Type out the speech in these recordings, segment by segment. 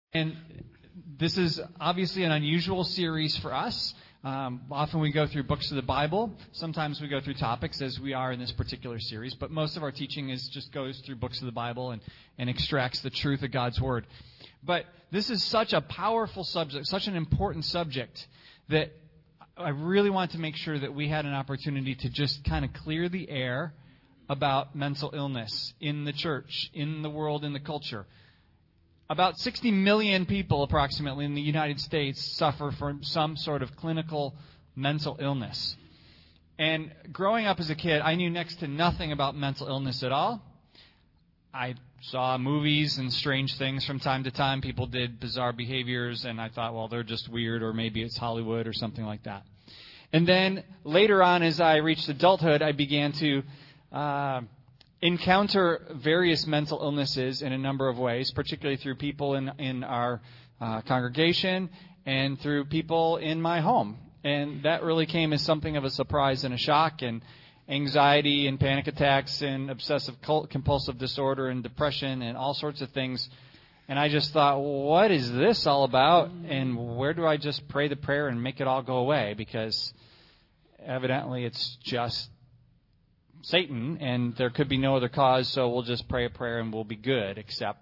And this is obviously an unusual series for us. Often we go through books of the Bible. Sometimes we go through topics, as we are in this particular series. But most of our teaching just goes through books of the Bible and extracts the truth of God's Word. But this is such a powerful subject, such an important subject, that I really want to make sure that we had an opportunity to just kind of clear the air about mental illness in the church, in the world, in the culture. About 60 million people approximately in the United States suffer from some sort of clinical mental illness. And growing up as a kid, I knew next to nothing about mental illness at all. I saw movies and strange things from time to time. People did bizarre behaviors, and I thought, well, they're just weird, or maybe it's Hollywood or something like that. And then later on, as I reached adulthood, I began to encounter various mental illnesses in a number of ways, particularly through people in our congregation and through people in my home. And that really came as something of a surprise and a shock, and anxiety and panic attacks and obsessive compulsive disorder and depression and all sorts of things. And I just thought, what is this all about? And where do I just pray the prayer and make it all go away? Because evidently it's just Satan, and there could be no other cause, so we'll just pray a prayer and we'll be good, except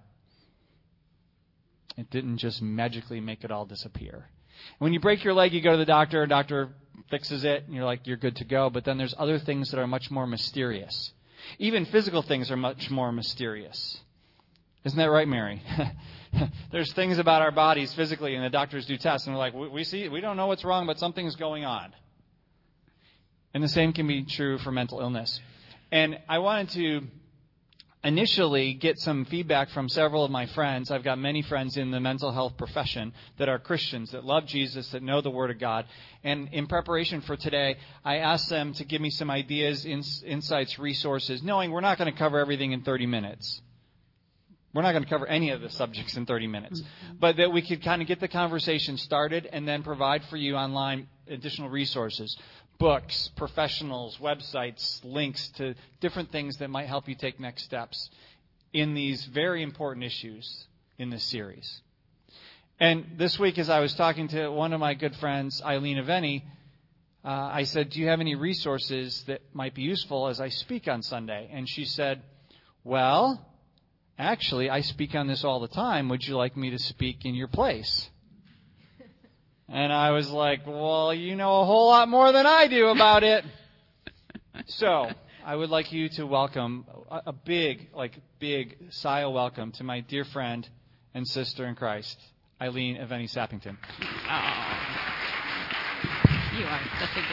it didn't just magically make it all disappear. When you break your leg, you go to the doctor fixes it, and you're like, you're good to go, but then there's other things that are much more mysterious. Even physical things are much more mysterious. Isn't that right, Mary? There's things about our bodies physically, and the doctors do tests, and they're like, we don't know what's wrong, but something's going on. And the same can be true for mental illness. And I wanted to initially get some feedback from several of my friends. I've got many friends in the mental health profession that are Christians, that love Jesus, that know the Word of God. And in preparation for today, I asked them to give me some ideas, insights, resources, knowing we're not going to cover everything in 30 minutes. We're not going to cover any of the subjects in 30 minutes. But that we could kind of get the conversation started and then provide for you online additional resources. Books, professionals, websites, links to different things that might help you take next steps in these very important issues in this series. And this week, as I was talking to one of my good friends, Eileen Aveni, I said, do you have any resources that might be useful as I speak on Sunday? And she said, well, actually, I speak on this all the time. Would you like me to speak in your place? And I was like, well, you know a whole lot more than I do about it. So I would like you to welcome a big Sia welcome to my dear friend and sister in Christ, Eileen Aveni Sappington. Oh, you are such a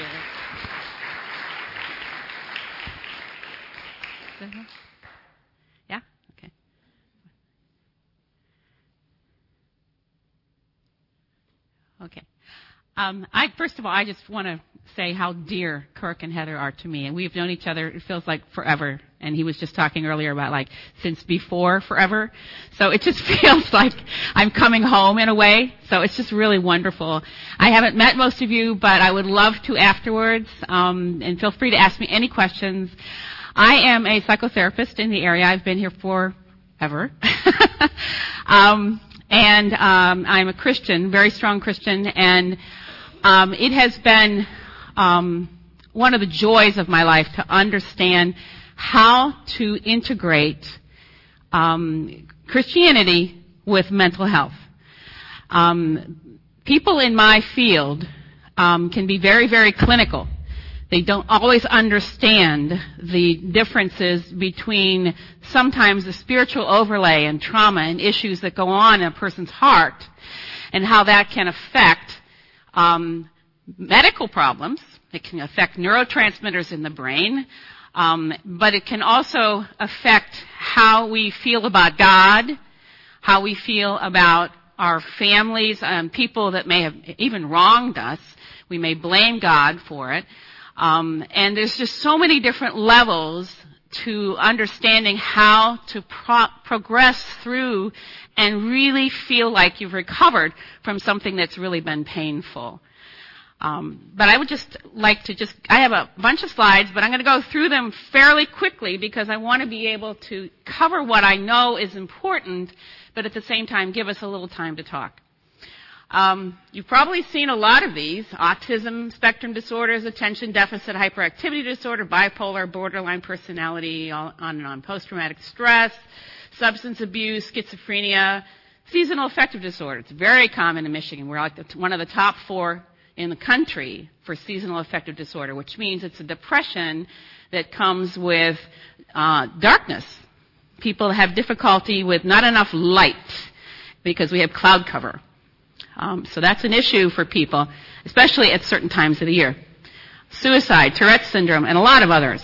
giver. Yeah? Okay. Okay. First of all, I just want to say how dear Kirk and Heather are to me. And we've known each other, it feels like forever. And he was just talking earlier about since before forever. So it just feels like I'm coming home in a way. So it's just really wonderful. I haven't met most of you, but I would love to afterwards. And feel free to ask me any questions. I am a psychotherapist in the area. I've been here forever. And I'm a Christian, very strong Christian, and it has been one of the joys of my life to understand how to integrate Christianity with mental health. People in my field can be very, very clinical. They don't always understand the differences between sometimes the spiritual overlay and trauma and issues that go on in a person's heart and how that can affect medical problems. It can affect neurotransmitters in the brain, but it can also affect how we feel about God, how we feel about our families, people that may have even wronged us. We may blame God for it. And there's just so many different levels to understanding how to progress through and really feel like you've recovered from something that's really been painful. But I would just like to I have a bunch of slides, but I'm going to go through them fairly quickly because I want to be able to cover what I know is important, but at the same time give us a little time to talk. You've probably seen a lot of these: autism spectrum disorders, attention deficit hyperactivity disorder, bipolar, borderline personality, on and on, post-traumatic stress, substance abuse, schizophrenia, seasonal affective disorder. It's very common in Michigan. We're like one of the top 4 in the country for seasonal affective disorder, which means it's a depression that comes with darkness. People have difficulty with not enough light because we have cloud cover. So that's an issue for people, especially at certain times of the year. Suicide, Tourette's syndrome, and a lot of others.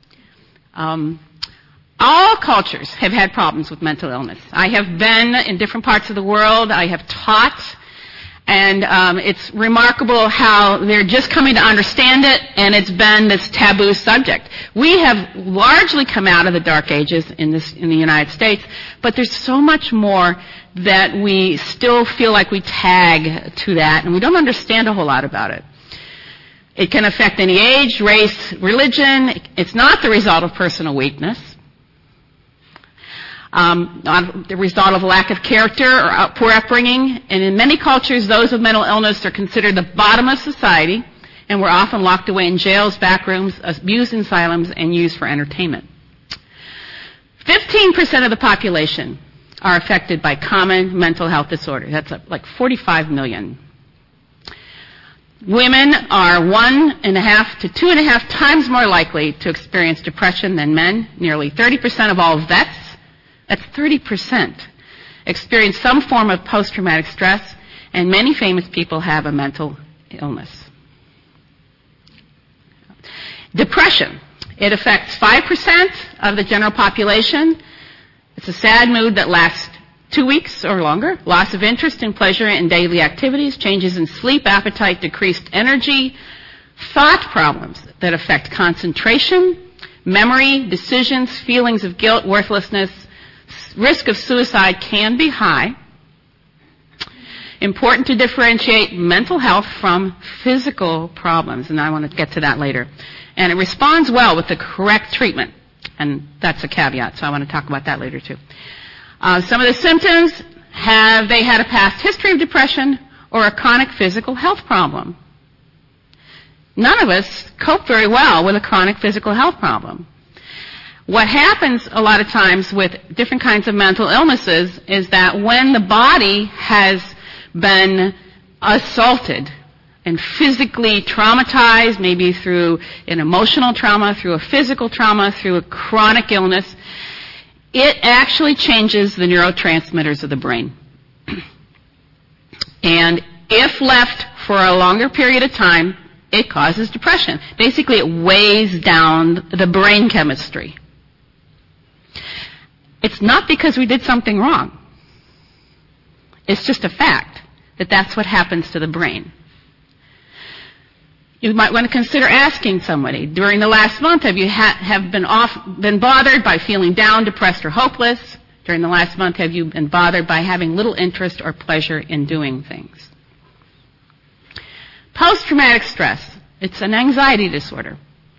All cultures have had problems with mental illness. I have been in different parts of the world. I have taught. And it's remarkable how they're just coming to understand it, and it's been this taboo subject. We have largely come out of the Dark Ages in the United States, but there's so much more that we still feel like we tag to that, and we don't understand a whole lot about it. It can affect any age, race, religion. It's not the result of personal weakness. Not the result of a lack of character or poor upbringing. And in many cultures, those with mental illness are considered the bottom of society and were often locked away in jails, back rooms, abused in asylums, and used for entertainment. 15% of the population are affected by common mental health disorders. That's like 45 million. Women are 1.5 to 2.5 times more likely to experience depression than men. Nearly 30% of all vets, that's 30%, experience some form of post-traumatic stress, and many famous people have a mental illness. Depression. It affects 5% of the general population. It's a sad mood that lasts 2 weeks or longer. Loss of interest and pleasure in daily activities, changes in sleep, appetite, decreased energy, thought problems that affect concentration, memory, decisions, feelings of guilt, worthlessness. Risk of suicide can be high. Important to differentiate mental health from physical problems, and I want to get to that later. And it responds well with the correct treatment, and that's a caveat, so I want to talk about that later too. Some of the symptoms: have they had a past history of depression or a chronic physical health problem? None of us cope very well with a chronic physical health problem. What happens a lot of times with different kinds of mental illnesses is that when the body has been assaulted and physically traumatized, maybe through an emotional trauma, through a physical trauma, through a chronic illness, it actually changes the neurotransmitters of the brain. And if left for a longer period of time, it causes depression. Basically, it weighs down the brain chemistry. It's not because we did something wrong. It's just a fact that that's what happens to the brain. You might want to consider asking somebody, during the last month, have you been bothered by feeling down, depressed, or hopeless? During the last month, have you been bothered by having little interest or pleasure in doing things? Post-traumatic stress. It's an anxiety disorder.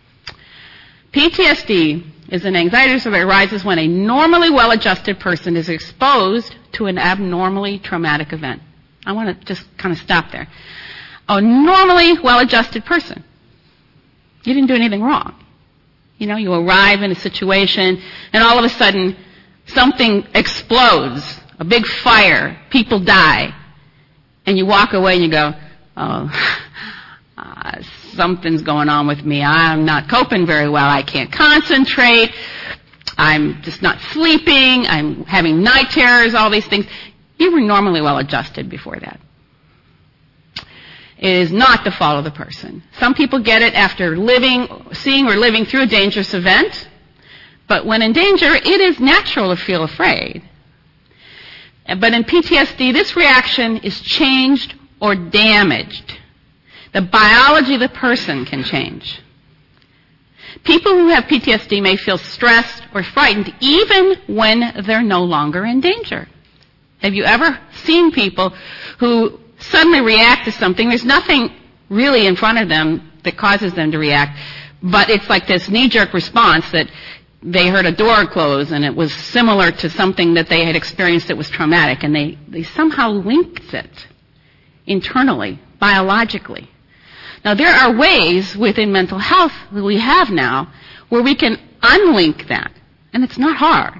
PTSD is an anxiety disorder that arises when a normally well-adjusted person is exposed to an abnormally traumatic event. I want to just kind of stop there. A normally well-adjusted person. You didn't do anything wrong. You know, you arrive in a situation, and all of a sudden, something explodes. A big fire. People die. And you walk away and you go, something's going on with me. I'm not coping very well. I can't concentrate. I'm just not sleeping. I'm having night terrors, all these things. You were normally well adjusted before that. It is not the fault of the person. Some people get it after seeing or living through a dangerous event. But when in danger, it is natural to feel afraid. But in PTSD, this reaction is changed or damaged. The biology of the person can change. People who have PTSD may feel stressed or frightened even when they're no longer in danger. Have you ever seen people who suddenly react to something? There's nothing really in front of them that causes them to react, but it's like this knee-jerk response that they heard a door close and it was similar to something that they had experienced that was traumatic, and they somehow linked it internally, biologically. Now, there are ways within mental health that we have now where we can unlink that, and it's not hard.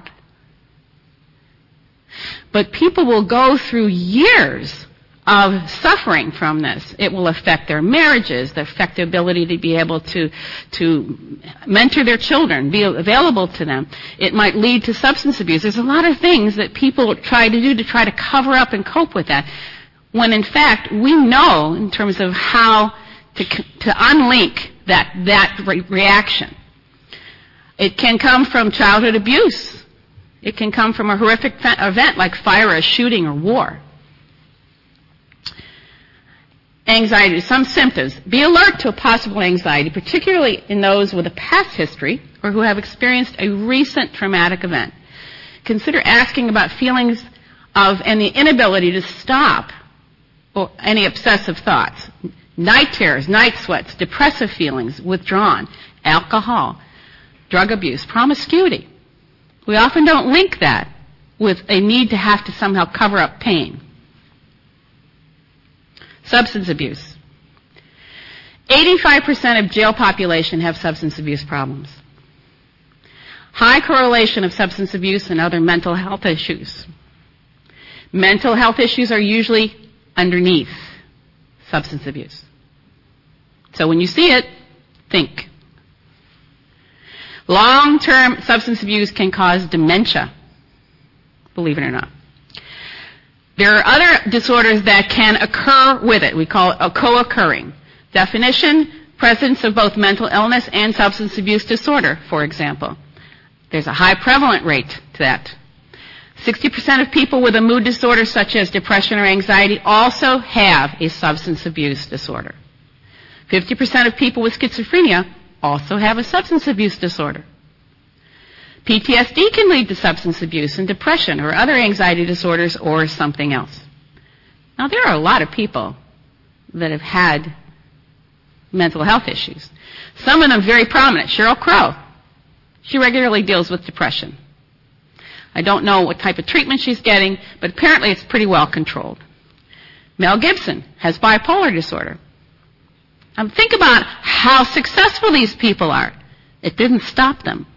But people will go through years of suffering from this. It will affect their marriages, affect their ability to be able to mentor their children, be available to them. It might lead to substance abuse. There's a lot of things that people try to do to try to cover up and cope with that, when in fact we know in terms of how to unlink that reaction. It can come from childhood abuse. It can come from a horrific event like fire, or shooting, or war. Anxiety, some symptoms. Be alert to a possible anxiety, particularly in those with a past history or who have experienced a recent traumatic event. Consider asking about feelings of and the inability to stop or any obsessive thoughts. Night terrors, night sweats, depressive feelings, withdrawn, alcohol, drug abuse, promiscuity. We often don't link that with a need to have to somehow cover up pain. Substance abuse. 85% of jail population have substance abuse problems. High correlation of substance abuse and other mental health issues. Mental health issues are usually underneath substance abuse. So when you see it, think. Long-term substance abuse can cause dementia, believe it or not. There are other disorders that can occur with it. We call it a co-occurring. Definition, presence of both mental illness and substance abuse disorder, for example. There's a high prevalent rate to that. 60% of people with a mood disorder such as depression or anxiety also have a substance abuse disorder. 50% of people with schizophrenia also have a substance abuse disorder. PTSD can lead to substance abuse and depression or other anxiety disorders or something else. Now, there are a lot of people that have had mental health issues. Some of them very prominent. Sheryl Crow. She regularly deals with depression. I don't know what type of treatment she's getting, but apparently it's pretty well controlled. Mel Gibson has bipolar disorder. Think about how successful these people are. It didn't stop them.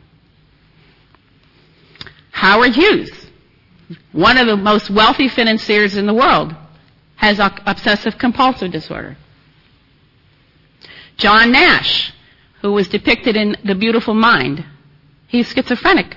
Howard Hughes, one of the most wealthy financiers in the world, has obsessive-compulsive disorder. John Nash, who was depicted in The Beautiful Mind, he's schizophrenic.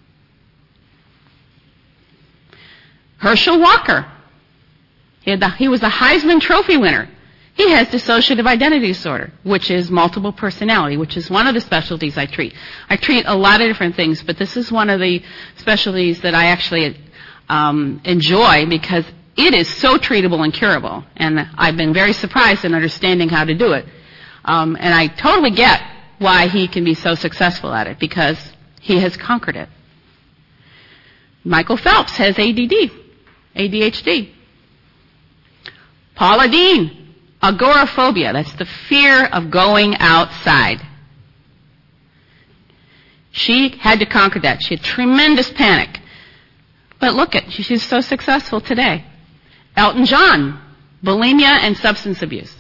Herschel Walker, he was a Heisman Trophy winner. He has dissociative identity disorder, which is multiple personality, which is one of the specialties I treat. I treat a lot of different things, but this is one of the specialties that I actually enjoy because it is so treatable and curable, and I've been very surprised in understanding how to do it. And I totally get why he can be so successful at it, because he has conquered it. Michael Phelps has ADHD. Paula Deen, agoraphobia, that's the fear of going outside. She had to conquer that. She had tremendous panic. But look at, she's so successful today. Elton John, bulimia and substance abuse.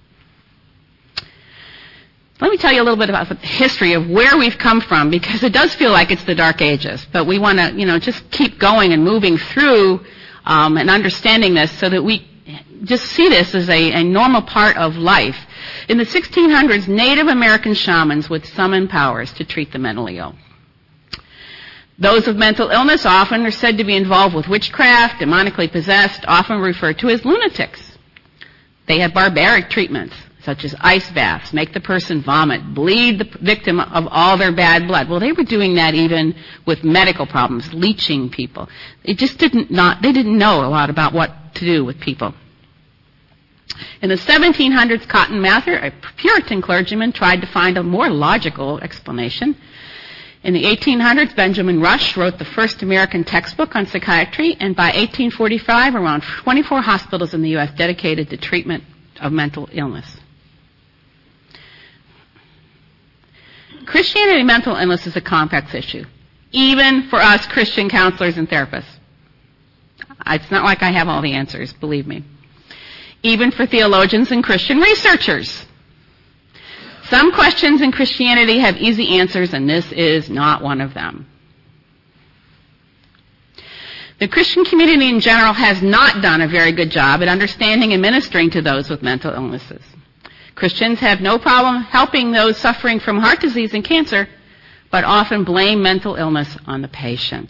Let me tell you a little bit about the history of where we've come from, because it does feel like it's the Dark Ages, but we want to, just keep going and moving through and understanding this so that we just see this as a normal part of life. In the 1600s, Native American shamans would summon powers to treat the mentally ill. Those of mental illness often are said to be involved with witchcraft, demonically possessed, often referred to as lunatics. They had barbaric treatments, such as ice baths, make the person vomit, bleed the victim of all their bad blood. Well, they were doing that even with medical problems, leeching people. They didn't know a lot about what to do with people. In the 1700s, Cotton Mather, a Puritan clergyman, tried to find a more logical explanation. In the 1800s, Benjamin Rush wrote the first American textbook on psychiatry, and by 1845, around 24 hospitals in the U.S. dedicated to treatment of mental illness. Christianity and mental illness is a complex issue, even for us Christian counselors and therapists. It's not like I have all the answers, believe me. Even for theologians and Christian researchers. Some questions in Christianity have easy answers, and this is not one of them. The Christian community in general has not done a very good job at understanding and ministering to those with mental illnesses. Christians have no problem helping those suffering from heart disease and cancer, but often blame mental illness on the patient.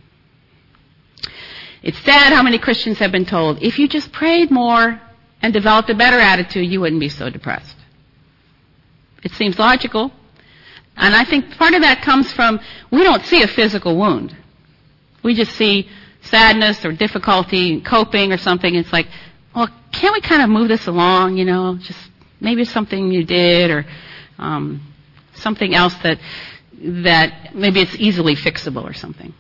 It's sad how many Christians have been told, if you just prayed more and developed a better attitude, you wouldn't be so depressed. It seems logical. And I think part of that comes from, we don't see a physical wound. We just see sadness or difficulty coping or something. It's like, well, can't we kind of move this along, just maybe it's something you did or something else that maybe it's easily fixable or something.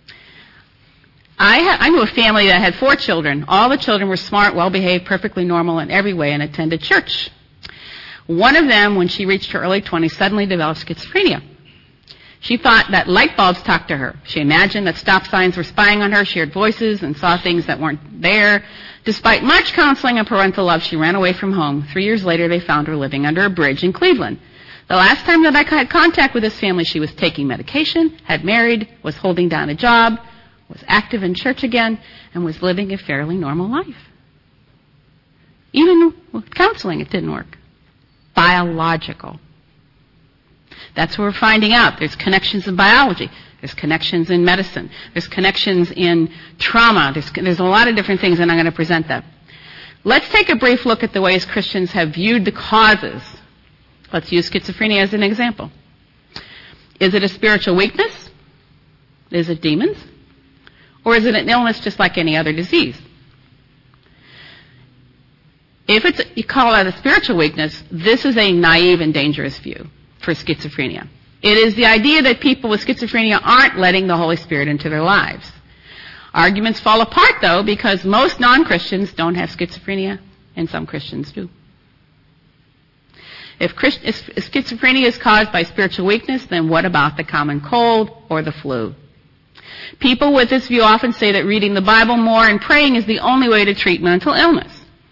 I knew a family that had 4 children. All the children were smart, well-behaved, perfectly normal in every way, and attended church. One of them, when she reached her early 20s, suddenly developed schizophrenia. She thought that light bulbs talked to her. She imagined that stop signs were spying on her. She heard voices and saw things that weren't there. Despite much counseling and parental love, she ran away from home. 3 years later, they found her living under a bridge in Cleveland. The last time that I had contact with this family, she was taking medication, had married, was holding down a job, was active in church again, and was living a fairly normal life. Even with counseling, it didn't work. Biological. That's what we're finding out. There's connections in biology. There's connections in medicine. There's connections in trauma. There's a lot of different things, and I'm going to present them. Let's take a brief look at the ways Christians have viewed the causes. Let's use schizophrenia as an example. Is it a spiritual weakness? Is it demons? Or is it an illness just like any other disease? If you call it a spiritual weakness, this is a naive and dangerous view for schizophrenia. It is the idea that people with schizophrenia aren't letting the Holy Spirit into their lives. Arguments fall apart, though, because most non-Christians don't have schizophrenia, and some Christians do. If schizophrenia is caused by spiritual weakness, then what about the common cold or the flu? People with this view often say that reading the Bible more and praying is the only way to treat mental illness.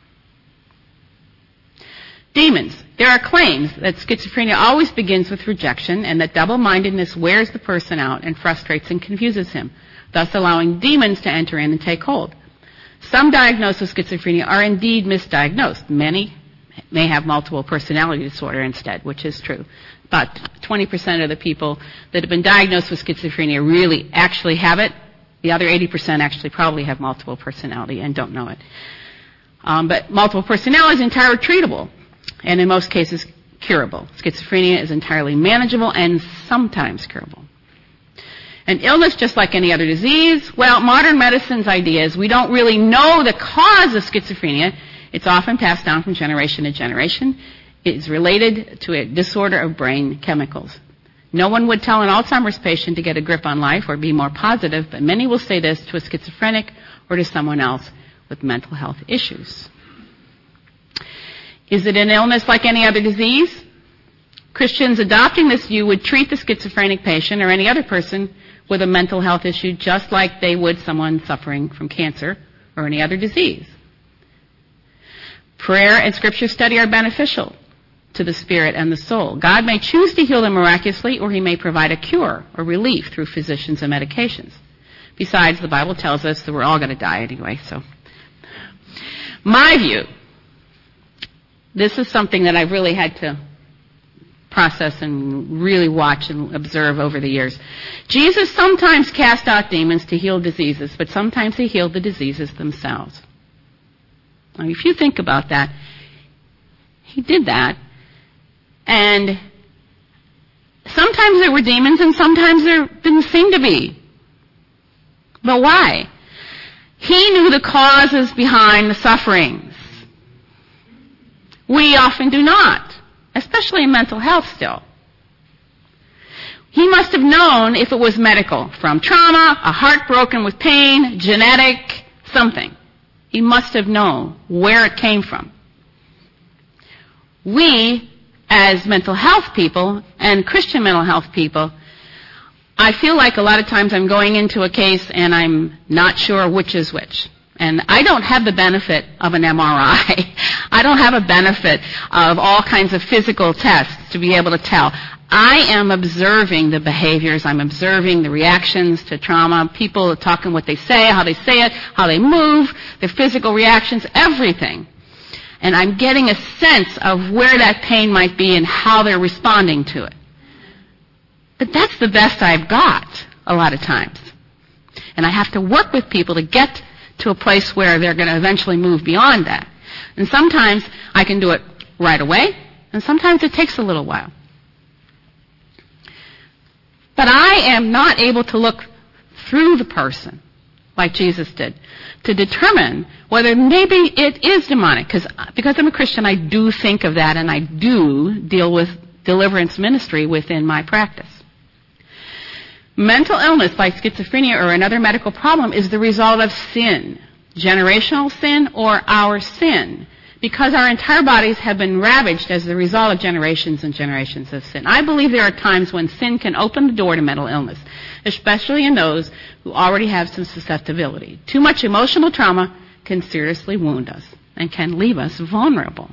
Demons. There are claims that schizophrenia always begins with rejection and that double-mindedness wears the person out and frustrates and confuses him, thus allowing demons to enter in and take hold. Some diagnosed with schizophrenia are indeed misdiagnosed. Many may have multiple personality disorder instead, which is true. About 20% of the people that have been diagnosed with schizophrenia really actually have it. The other 80% actually probably have multiple personality and don't know it. But multiple personality is entirely treatable, and in most cases curable. Schizophrenia is entirely manageable and sometimes curable. An illness just like any other disease, well, modern medicine's idea is we don't really know the cause of schizophrenia. It's often passed down from generation to generation. It is related to a disorder of brain chemicals. No one would tell an Alzheimer's patient to get a grip on life or be more positive, but many will say this to a schizophrenic or to someone else with mental health issues. Is it an illness like any other disease? Christians adopting this view would treat the schizophrenic patient or any other person with a mental health issue just like they would someone suffering from cancer or any other disease. Prayer and scripture study are beneficial to the spirit and the soul. God may choose to heal them miraculously, or he may provide a cure or relief through physicians and medications. Besides, the Bible tells us that we're all going to die anyway, so. My view, this is something that I've really had to process and really watch and observe over the years. Jesus sometimes cast out demons to heal diseases, but sometimes he healed the diseases themselves. Now, if you think about that, he did that, and sometimes there were demons and sometimes there didn't seem to be. But why? He knew the causes behind the sufferings. We often do not, especially in mental health still. He must have known if it was medical, from trauma, a heart broken with pain, genetic, something. He must have known where it came from. We, as mental health people and Christian mental health people, I feel like a lot of times I'm going into a case and I'm not sure which is which. And I don't have the benefit of an MRI. I don't have a benefit of all kinds of physical tests to be able to tell. I am observing the behaviors. I'm observing the reactions to trauma, people talking what they say it, how they move, their physical reactions, everything. And I'm getting a sense of where that pain might be and how they're responding to it. But that's the best I've got a lot of times. And I have to work with people to get to a place where they're going to eventually move beyond that. And sometimes I can do it right away, and sometimes it takes a little while. But I am not able to look through the person like Jesus did to determine whether maybe it is demonic. Because I'm a Christian, I do think of that, and I do deal with deliverance ministry within my practice. Mental illness like schizophrenia or another medical problem is the result of sin, generational sin or our sin, because our entire bodies have been ravaged as the result of generations and generations of sin. I believe there are times when sin can open the door to mental illness, especially in those who already have some susceptibility. Too much emotional trauma can seriously wound us and can leave us vulnerable.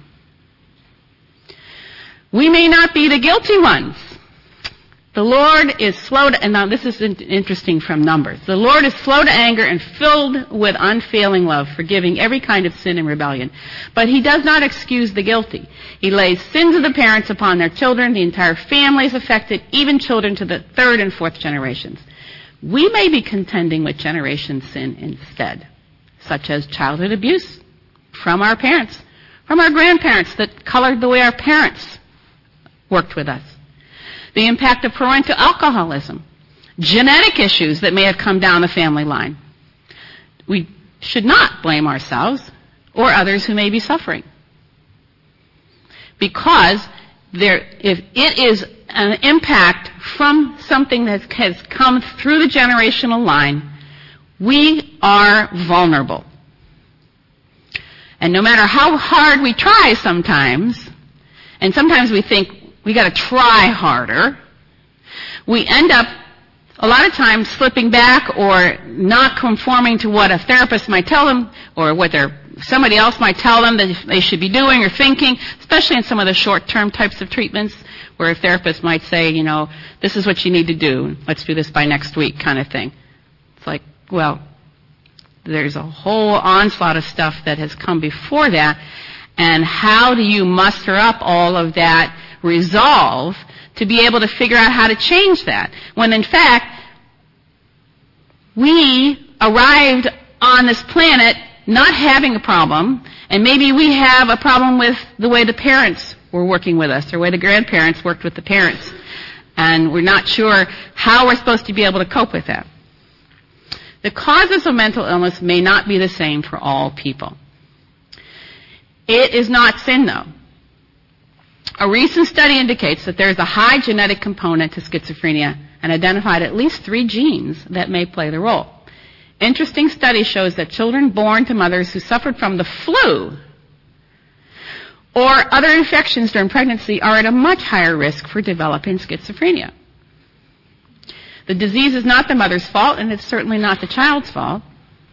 We may not be the guilty ones. The Lord is slow to, and now this is interesting from Numbers. The Lord is slow to anger and filled with unfailing love, forgiving every kind of sin and rebellion. But He does not excuse the guilty. He lays sins of the parents upon their children. The entire family is affected, even children to the third and fourth generations. We may be contending with generation sin instead, such as childhood abuse from our parents, from our grandparents that colored the way our parents worked with us. The impact of parental alcoholism, genetic issues that may have come down the family line. We should not blame ourselves or others who may be suffering. Because if it is an impact from something that has come through the generational line, we are vulnerable. And no matter how hard we try sometimes, and sometimes we think, we got to try harder, we end up a lot of times slipping back or not conforming to what a therapist might tell them or what somebody else might tell them that they should be doing or thinking, especially in some of the short-term types of treatments where a therapist might say, this is what you need to do. Let's do this by next week kind of thing. It's like, well, there's a whole onslaught of stuff that has come before that, and how do you muster up all of that resolve to be able to figure out how to change that, when in fact we arrived on this planet not having a problem, and maybe we have a problem with the way the parents were working with us or the way the grandparents worked with the parents, and we're not sure how we're supposed to be able to cope with that. The causes of mental illness may not be the same for all people. It is not sin, though. A recent study indicates that there is a high genetic component to schizophrenia and identified at least 3 genes that may play the role. Interesting study shows that children born to mothers who suffered from the flu or other infections during pregnancy are at a much higher risk for developing schizophrenia. The disease is not the mother's fault, and it's certainly not the child's fault.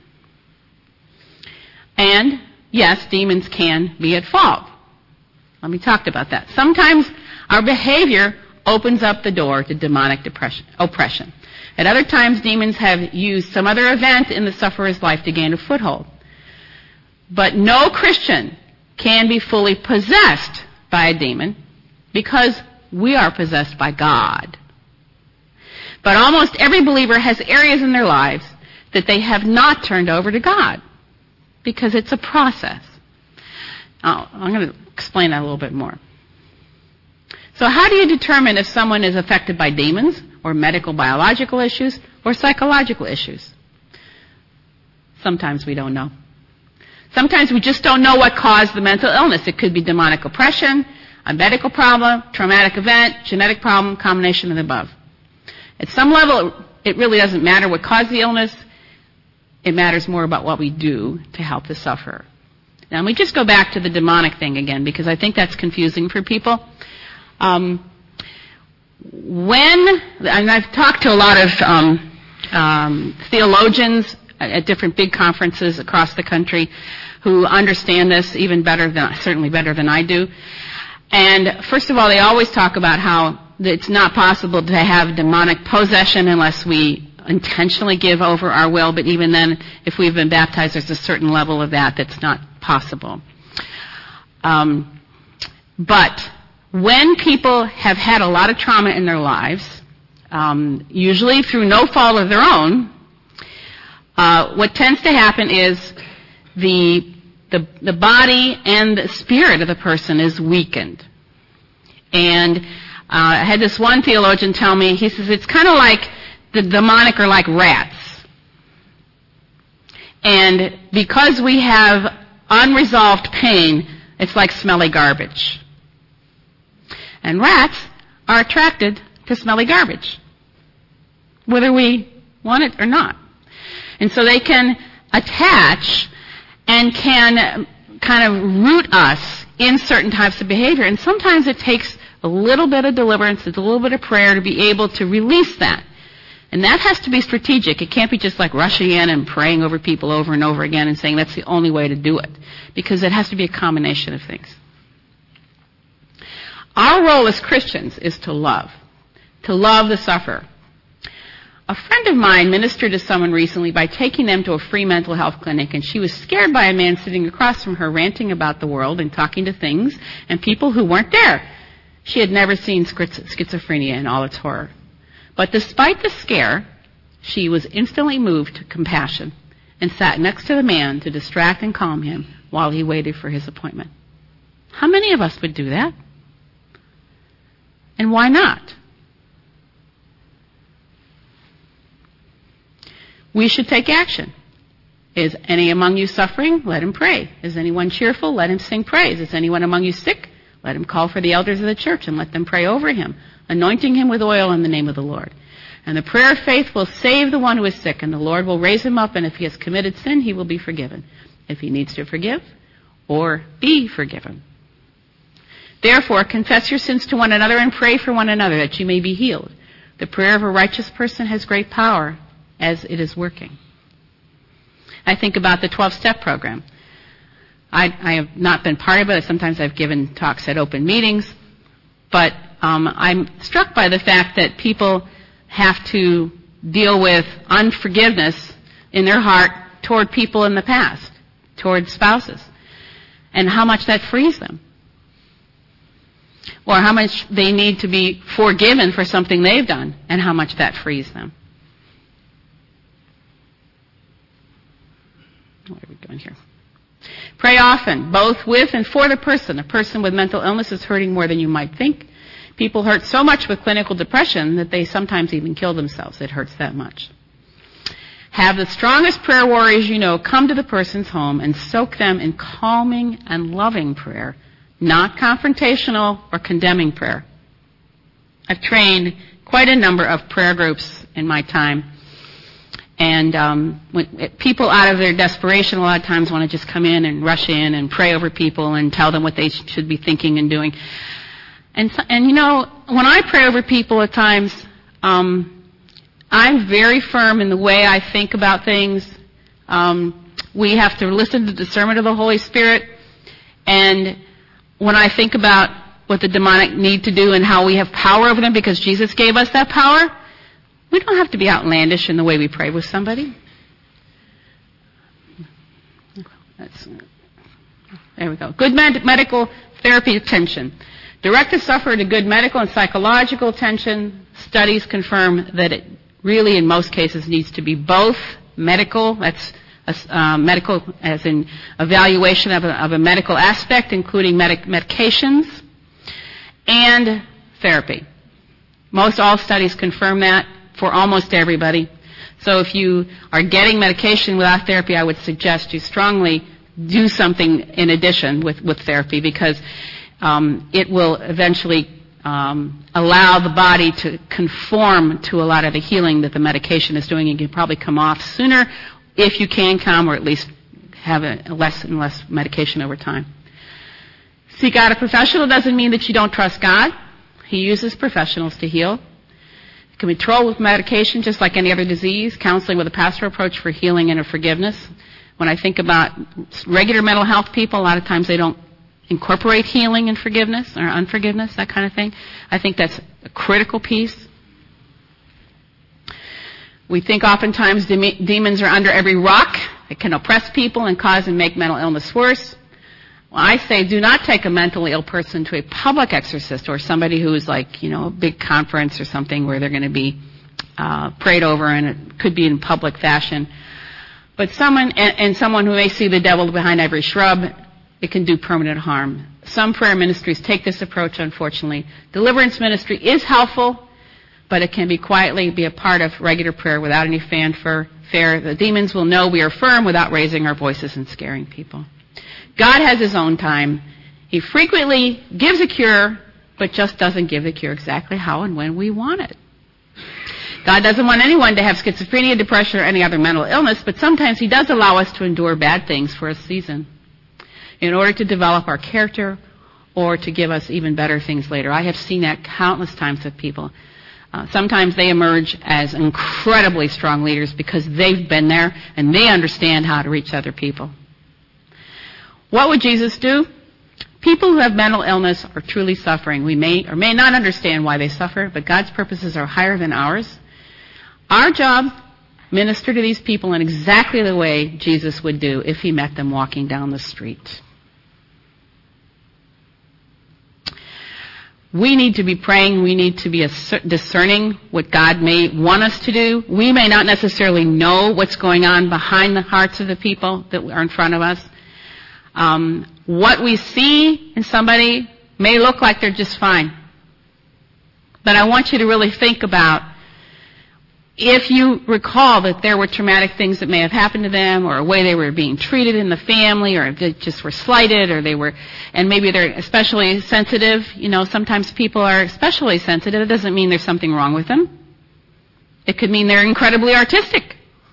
And, yes, demons can be at fault. Let me talk about that. Sometimes our behavior opens up the door to demonic oppression. At other times, demons have used some other event in the sufferer's life to gain a foothold. But no Christian can be fully possessed by a demon because we are possessed by God. But almost every believer has areas in their lives that they have not turned over to God because it's a process. I'm going to explain that a little bit more. So how do you determine if someone is affected by demons or medical biological issues or psychological issues? Sometimes we don't know. Sometimes we just don't know what caused the mental illness. It could be demonic oppression, a medical problem, traumatic event, genetic problem, combination of the above. At some level, it really doesn't matter what caused the illness. It matters more about what we do to help the sufferer. Now, let me just go back to the demonic thing again, because I think that's confusing for people. And I've talked to a lot of theologians at different big conferences across the country who understand this certainly better than I do. And first of all, they always talk about how it's not possible to have demonic possession unless we intentionally give over our will, but even then, if we've been baptized, there's a certain level of that's not possible. But when people have had a lot of trauma in their lives, usually through no fault of their own, what tends to happen is the body and the spirit of the person is weakened. And I had this one theologian tell me, he says, it's kind of like the demonic are like rats. And because we have unresolved pain, it's like smelly garbage. And rats are attracted to smelly garbage, whether we want it or not. And so they can attach and can kind of root us in certain types of behavior. And sometimes it takes a little bit of deliverance, a little bit of prayer to be able to release that. And that has to be strategic. It can't be just like rushing in and praying over people over and over again and saying that's the only way to do it. Because it has to be a combination of things. Our role as Christians is to love the sufferer. A friend of mine ministered to someone recently by taking them to a free mental health clinic, and she was scared by a man sitting across from her ranting about the world and talking to things and people who weren't there. She had never seen schizophrenia in all its horror. But despite the scare, she was instantly moved to compassion and sat next to the man to distract and calm him while he waited for his appointment. How many of us would do that? And why not? We should take action. Is any among you suffering? Let him pray. Is anyone cheerful? Let him sing praise. Is anyone among you sick? Let him call for the elders of the church and let them pray over him, anointing him with oil in the name of the Lord. And the prayer of faith will save the one who is sick, and the Lord will raise him up, and if he has committed sin, he will be forgiven, if he needs to forgive or be forgiven. Therefore, confess your sins to one another and pray for one another that you may be healed. The prayer of a righteous person has great power as it is working. I think about the 12-step program. I have not been part of it. Sometimes I've given talks at open meetings. But I'm struck by the fact that people have to deal with unforgiveness in their heart toward people in the past, toward spouses, and how much that frees them. Or how much they need to be forgiven for something they've done, and how much that frees them. What are we doing here? Pray often, both with and for the person. A person with mental illness is hurting more than you might think. People hurt so much with clinical depression that they sometimes even kill themselves. It hurts that much. Have the strongest prayer warriors you know come to the person's home and soak them in calming and loving prayer, not confrontational or condemning prayer. I've trained quite a number of prayer groups in my time. And when people out of their desperation a lot of times want to just come in and rush in and pray over people and tell them what they should be thinking and doing. And you know, when I pray over people at times, I'm very firm in the way I think about things. We have to listen to the discernment of the Holy Spirit. And when I think about what the demonic need to do and how we have power over them because Jesus gave us that power, we don't have to be outlandish in the way we pray with somebody. There we go. Good medical therapy attention. Direct the sufferer to good medical and psychological attention. Studies confirm that it really, in most cases, needs to be both medical, that's medical as in evaluation of a medical aspect, including medications, and therapy. Most all studies confirm that for almost everybody. So if you are getting medication without therapy, I would suggest you strongly do something in addition with therapy, because it will eventually allow the body to conform to a lot of the healing that the medication is doing. You can probably come off sooner if you can come, or at least have less and less medication over time. Seek out a professional doesn't mean that you don't trust God. He uses professionals to heal. It can be controlled with medication just like any other disease, counseling with a pastoral approach for healing and forgiveness. When I think about regular mental health people, a lot of times they don't incorporate healing and forgiveness or unforgiveness, that kind of thing. I think that's a critical piece. We think oftentimes demons are under every rock. It can oppress people and cause and make mental illness worse. Well, I say do not take a mentally ill person to a public exorcist or somebody who is like, a big conference or something where they're going to be prayed over, and it could be in public fashion. But someone who may see the devil behind every shrub, it can do permanent harm. Some prayer ministries take this approach, unfortunately. Deliverance ministry is helpful, but it can quietly be a part of regular prayer without any fanfare. The demons will know we are firm without raising our voices and scaring people. God has His own time. He frequently gives a cure, but just doesn't give the cure exactly how and when we want it. God doesn't want anyone to have schizophrenia, depression, or any other mental illness, but sometimes He does allow us to endure bad things for a season in order to develop our character or to give us even better things later. I have seen that countless times with people. Sometimes they emerge as incredibly strong leaders because they've been there and they understand how to reach other people. What would Jesus do? People who have mental illness are truly suffering. We may or may not understand why they suffer, but God's purposes are higher than ours. Our job, minister to these people in exactly the way Jesus would do if He met them walking down the street. We need to be praying. We need to be discerning what God may want us to do. We may not necessarily know what's going on behind the hearts of the people that are in front of us. What we see in somebody may look like they're just fine. But I want you to really think about, if you recall that there were traumatic things that may have happened to them, or a way they were being treated in the family, or they just were slighted, or and maybe they're especially sensitive. Sometimes people are especially sensitive. It doesn't mean there's something wrong with them. It could mean they're incredibly artistic.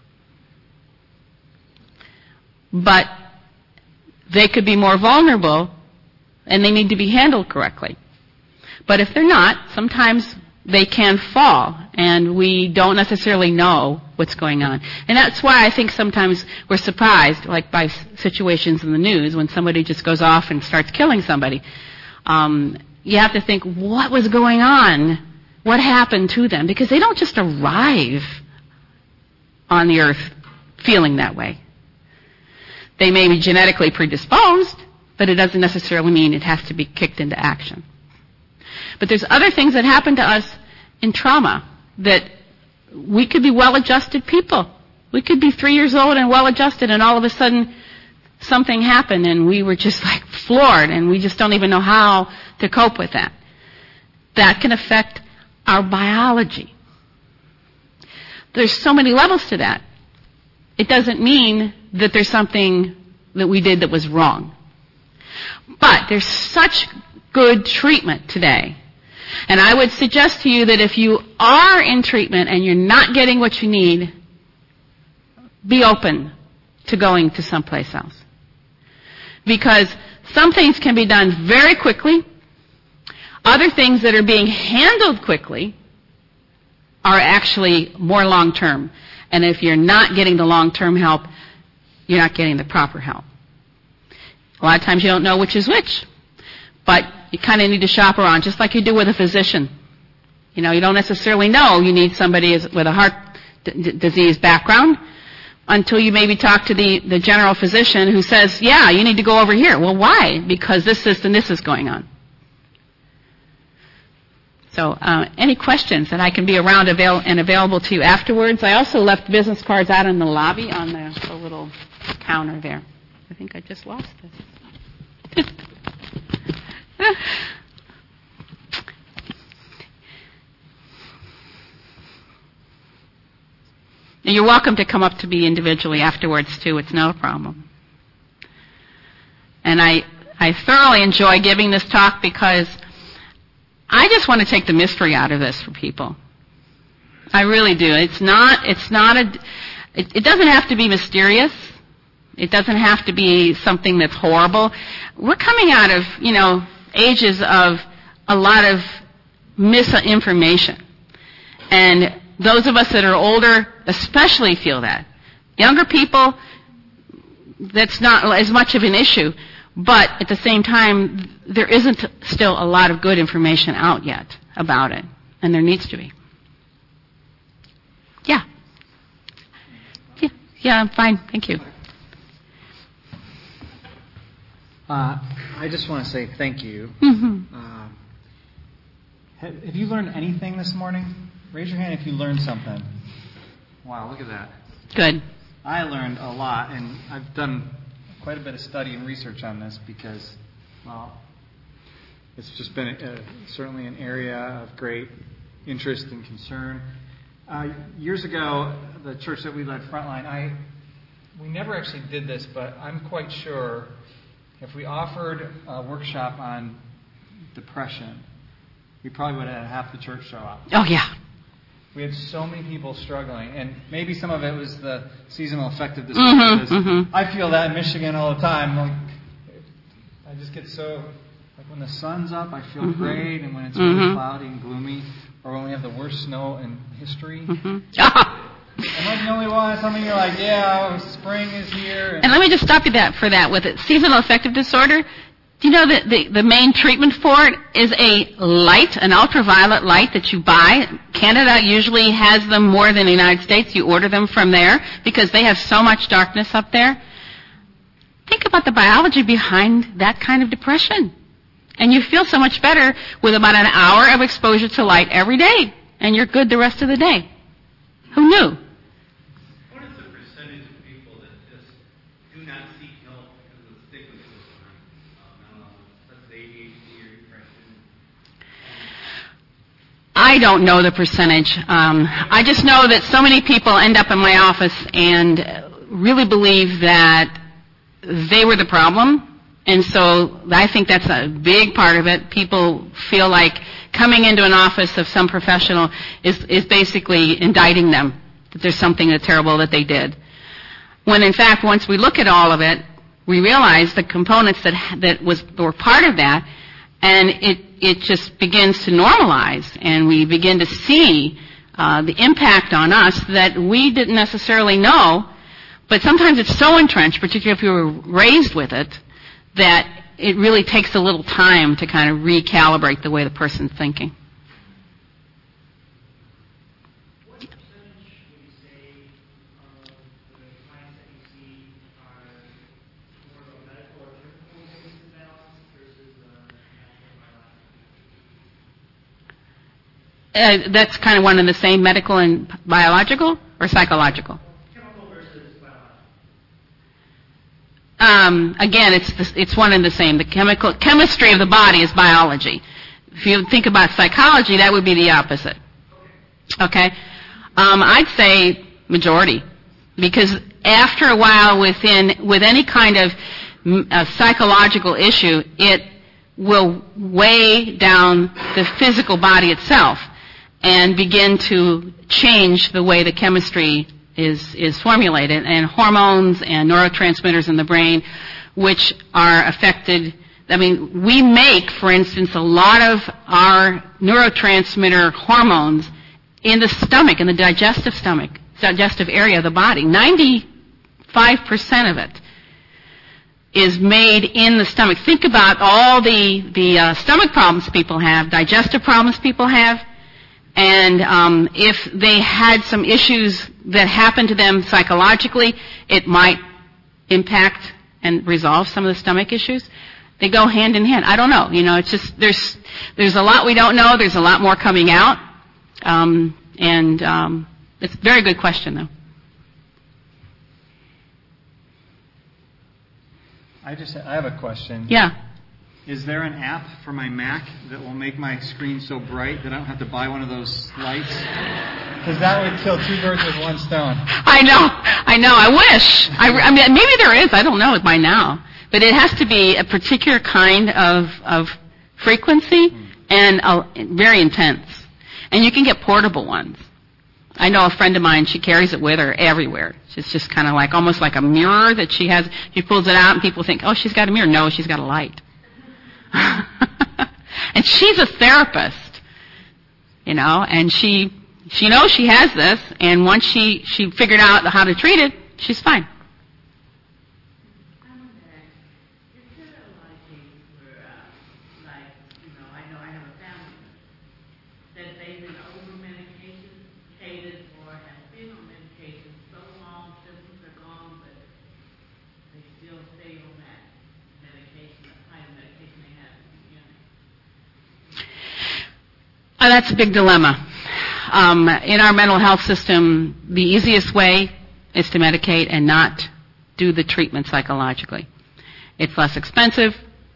But they could be more vulnerable, and they need to be handled correctly. But if they're not, sometimes they can fall, and we don't necessarily know what's going on. And that's why I think sometimes we're surprised, like by situations in the news, when somebody just goes off and starts killing somebody. You have to think, what was going on? What happened to them? Because they don't just arrive on the earth feeling that way. They may be genetically predisposed, but it doesn't necessarily mean it has to be kicked into action. But there's other things that happen to us in trauma that we could be well-adjusted people. We could be 3 years old and well-adjusted, and all of a sudden something happened and we were just like floored, and we just don't even know how to cope with that. That can affect our biology. There's so many levels to that. It doesn't mean that there's something that we did that was wrong. But there's such good treatment today. And I would suggest to you that if you are in treatment and you're not getting what you need, be open to going to someplace else. Because some things can be done very quickly. Other things that are being handled quickly are actually more long-term. And if you're not getting the long-term help, you're not getting the proper help. A lot of times you don't know which is which. But you kind of need to shop around, just like you do with a physician. You don't necessarily know you need somebody with a heart disease background until you maybe talk to the general physician who says, yeah, you need to go over here. Well, why? Because this, and this is going on. So any questions, and I can be around and available to you afterwards. I also left business cards out in the lobby on the little counter there. I think I just lost this. You're welcome to come up to me individually afterwards, too. It's no problem. And I thoroughly enjoy giving this talk because I just want to take the mystery out of this for people. I really do. It doesn't have to be mysterious. It doesn't have to be something that's horrible. We're coming out of, ages of a lot of misinformation. And those of us that are older especially feel that. Younger people, that's not as much of an issue. But at the same time, there isn't still a lot of good information out yet about it. And there needs to be. Yeah. Yeah, I'm fine. Thank you. I just want to say thank you. Mm-hmm. Have you learned anything this morning? Raise your hand if you learned something. Wow, look at that. Good. I learned a lot, and I've done quite a bit of study and research on this because, well, it's just been certainly an area of great interest and concern. Years ago, the church that we led, Frontline, we never actually did this, but I'm quite sure if we offered a workshop on depression, we probably would have had half the church show up. Oh, yeah. We had so many people struggling, and maybe some of it was the seasonal effect of this. I feel that in Michigan all the time. Like, I just get so, like when the sun's up, I feel great, and when it's really cloudy and gloomy, or when we have the worst snow in history. Am I the only one? Some of you are like, yeah, spring is here. And let me just stop you for that with it. Seasonal affective disorder. Do you know that the main treatment for it is a light, an ultraviolet light that you buy? Canada usually has them more than the United States. You order them from there because they have so much darkness up there. Think about the biology behind that kind of depression. And you feel so much better with about an hour of exposure to light every day. And you're good the rest of the day. Who knew? What is the percentage of people that just do not seek help because of the stigma behind let's say ADHD or depression? I don't know the percentage. I just know that so many people end up in my office and really believe that they were the problem. And so I think that's a big part of it. People feel like coming into an office of some professional is basically indicting them, that there's something terrible that they did. When in fact, once we look at all of it, we realize the components that were part of that, and it just begins to normalize, and we begin to see the impact on us that we didn't necessarily know, but sometimes it's so entrenched, particularly if you were raised with it, that it really takes a little time to kind of recalibrate the way the person's thinking. What percentage would you say of the clients that you see are more of a medical or chemical-based imbalance versus natural biological? That's kind of one and the same, medical and biological or psychological? Chemical versus biological. Again, it's one and the same. The chemistry of the body is biology. If you think about psychology, that would be the opposite. Okay? I'd say majority. Because after a while with any kind of psychological issue, it will weigh down the physical body itself and begin to change the way the chemistry is formulated, and hormones and neurotransmitters in the brain, which are affected. I mean, we make, for instance, a lot of our neurotransmitter hormones in the stomach, in the digestive area of the body. 95% of it is made in the stomach. Think about all the stomach problems people have, digestive problems people have. And if they had some issues that happened to them psychologically, it might impact and resolve some of the stomach issues. They go hand in hand. I don't know. It's just there's a lot we don't know. There's a lot more coming out. It's a very good question, though. I have a question. Yeah. Is there an app for my Mac that will make my screen so bright that I don't have to buy one of those lights? Because that would kill two birds with one stone. I know. I wish. I mean, maybe there is. I don't know it by now. But it has to be a particular kind of frequency and very intense. And you can get portable ones. I know a friend of mine, she carries it with her everywhere. It's just kind of like almost like a mirror that she has. She pulls it out and people think, oh, she's got a mirror. No, she's got a light. And she's a therapist. and she knows she has this, and once she figured out how to treat it, she's fine. That's a big dilemma. In our mental health system, the easiest way is to medicate and not do the treatment psychologically. It's less expensive.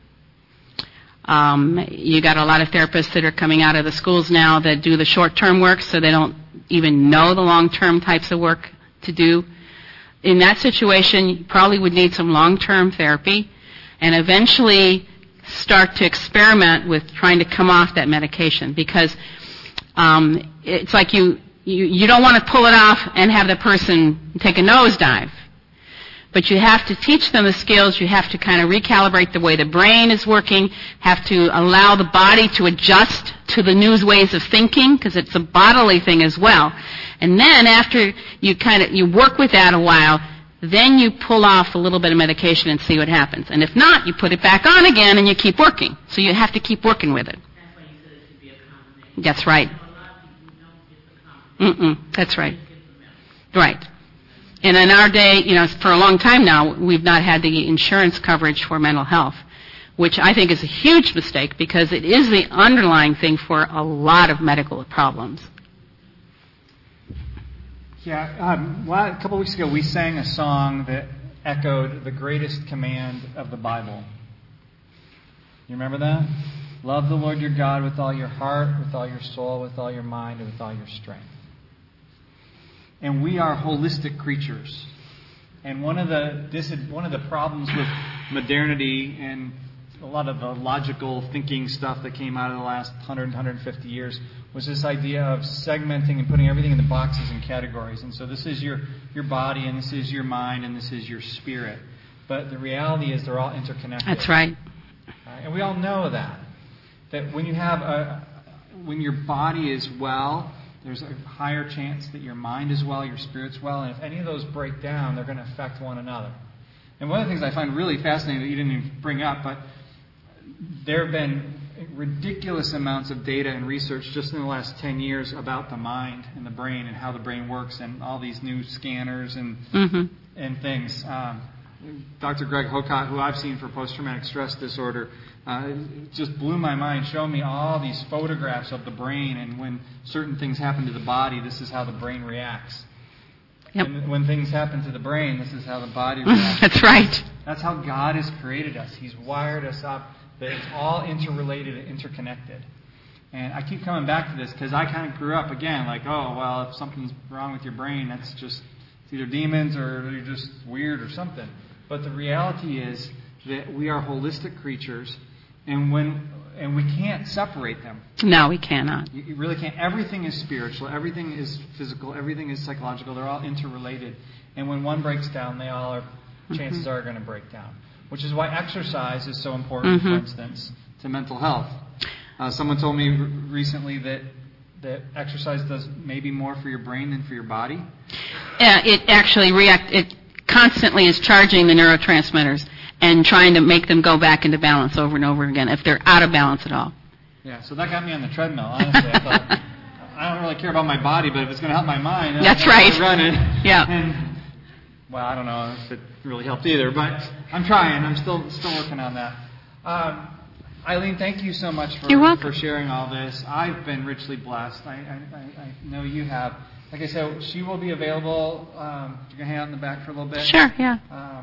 You got a lot of therapists that are coming out of the schools now that do the short-term work, so they don't even know the long-term types of work to do. In that situation, you probably would need some long-term therapy and eventually start to experiment with trying to come off that medication, because it's like you don't want to pull it off and have the person take a nosedive. But you have to teach them the skills. You have to kind of recalibrate the way the brain is working, have to allow the body to adjust to the new ways of thinking, because it's a bodily thing as well. And then after you work with that a while, then you pull off a little bit of medication and see what happens. And if not, you put it back on again and you keep working. So you have to keep working with it. That's why you said it should be a combination. That's right. A lot of people don't get the combination. That's right. Right. And in our day, for a long time now, we've not had the insurance coverage for mental health, which I think is a huge mistake, because it is the underlying thing for a lot of medical problems. Yeah, a couple weeks ago we sang a song that echoed the greatest command of the Bible. You remember that? Love the Lord your God with all your heart, with all your soul, with all your mind, and with all your strength. And we are holistic creatures. And one of the problems with modernity and a lot of the logical thinking stuff that came out of the last 150 years was this idea of segmenting and putting everything in the boxes and categories. And so this is your body, and this is your mind, and this is your spirit. But the reality is they're all interconnected. That's right. And we all know that when when your body is well, there's a higher chance that your mind is well, your spirit's well, and if any of those break down, they're going to affect one another. And one of the things I find really fascinating that you didn't even bring up, but there have been ridiculous amounts of data and research just in the last 10 years about the mind and the brain and how the brain works, and all these new scanners and things. Dr. Greg Hokot, who I've seen for post-traumatic stress disorder, just blew my mind, showing me all these photographs of the brain, and when certain things happen to the body, this is how the brain reacts. Yep. And when things happen to the brain, this is how the body reacts. That's right. That's how God has created us. He's wired us up that it's all interrelated and interconnected. And I keep coming back to this because I kind of grew up, again, like, oh, well, if something's wrong with your brain, that's just, it's either demons or you're just weird or something. But the reality is that we are holistic creatures, and we can't separate them. No, we cannot. You really can't. Everything is spiritual. Everything is physical. Everything is psychological. They're all interrelated. And when one breaks down, they all are, chances are going to break down. Which is why exercise is so important, for instance, to mental health. Someone told me recently that exercise does maybe more for your brain than for your body. It actually it constantly is charging the neurotransmitters and trying to make them go back into balance over and over again if they're out of balance at all. Yeah, so that got me on the treadmill, honestly. I thought, I don't really care about my body, but if it's going to help my mind, then that's I'm right. Run it. Yeah. And, well, I don't know if it really helped either, but I'm trying. I'm still working on that. Eileen, thank you so much for sharing all this. I've been richly blessed. I know you have. Like I said, she will be available. You can hang out in the back for a little bit. Sure, yeah.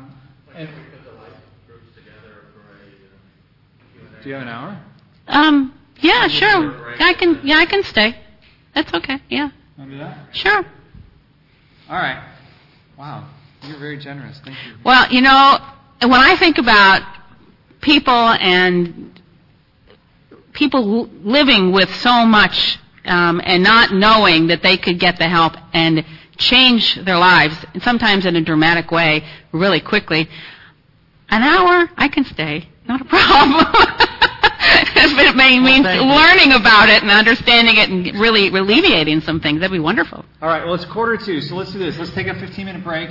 Do you have an hour? Yeah, sure. I can stay. That's okay. Yeah. Want to do that? Sure. All right. Wow. You're very generous. Thank you. Well, when I think about people and people living with so much and not knowing that they could get the help and change their lives, and sometimes in a dramatic way, really quickly, an hour, I can stay. Not a problem. may mean thank you. learning about it and understanding it and really alleviating some things. That'd be wonderful. All right, well, it's 1:45, so let's do this. Let's take a 15-minute break.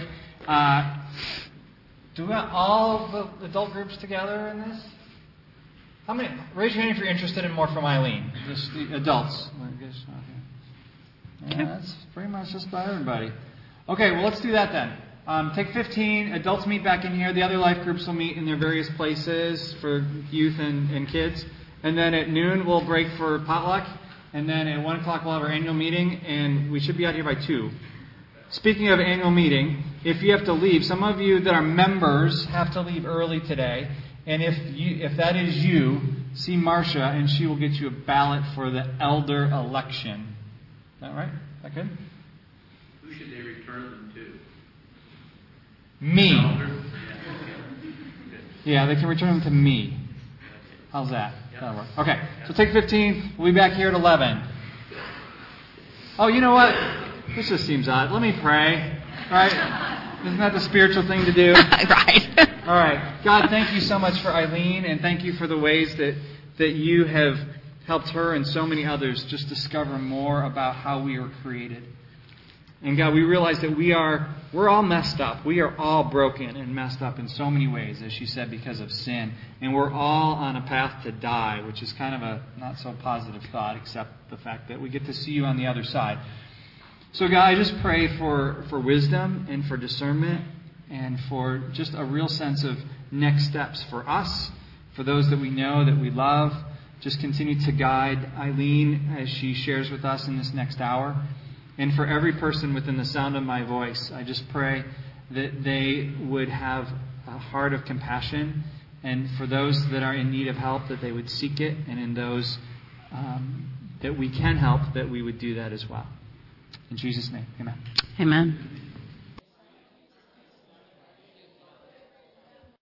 Do we want all the adult groups together in this? How many? Raise your hand if you're interested in more from Eileen. Just the adults. I guess, okay. Yeah, that's pretty much just about everybody. Okay, well, let's do that then. Take 15. Adults meet back in here. The other life groups will meet in their various places for youth and kids. And then at noon, we'll break for potluck. And then at 1 o'clock, we'll have our annual meeting. And we should be out here by 2. Speaking of annual meeting, if you have to leave, some of you that are members have to leave early today. And if that is you, see Marcia, and she will get you a ballot for the elder election. Is that right? Is that good? Who should they return them to? Me. Elder? Yeah, they can return them to me. How's that? That'll work. Okay, so take 15. We'll be back here at 11. Oh, you know what? This just seems odd. Let me pray. Right? Isn't that the spiritual thing to do? Right. All right. God, thank you so much for Eileen, and thank you for the ways that you have helped her and so many others just discover more about how we were created. And God, we realize that we're all messed up. We are all broken and messed up in so many ways, as she said, because of sin. And we're all on a path to die, which is kind of a not so positive thought, except the fact that we get to see you on the other side. So God, I just pray for wisdom and for discernment and for just a real sense of next steps for us, for those that we know, that we love. Just continue to guide Eileen as she shares with us in this next hour. And for every person within the sound of my voice, I just pray that they would have a heart of compassion. And for those that are in need of help, that they would seek it. And in those that we can help, that we would do that as well. In Jesus' name, amen. Amen.